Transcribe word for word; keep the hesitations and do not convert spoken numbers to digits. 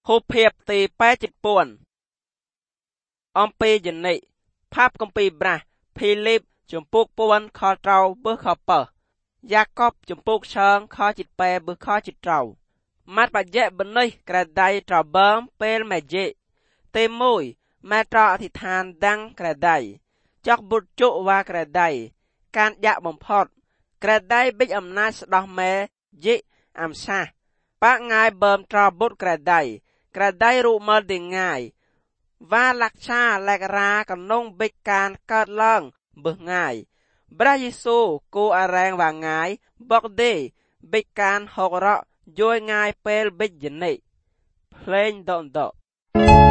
ហូបភាពទីប៉ែจิตป่วนអំពីយនិផាប់កំពីប្រាស់ភីលីបចំពុកពួនខត្រោបើខបើយ៉ាកបចំពុកឆើងខจิตប៉ែបើខจิตត្រោម៉ាត់បយៈបនេះក្រដៃត្របើមពេលម៉ែយេទីមួយម៉ែត្រអធិដ្ឋានដាំងក្រដៃចកបុតជុវ៉ាក្រដៃការយ៉ាក់បំផុតក្រដៃបិចអំណាចស្ដោះម៉ែយិអំសាប៉ាងាយបើមត្របុតក្រដៃក្រដៃរូមើលទីងាយវ៉ាលាក់ឆាលែករាកនងបិចការកើតឡើងបើងាយព្រះយេស៊ូគូអរែងវ៉ាងាយបកដេបិចការហករកយយងាយពេលបិចយនិភ្លេងដនដ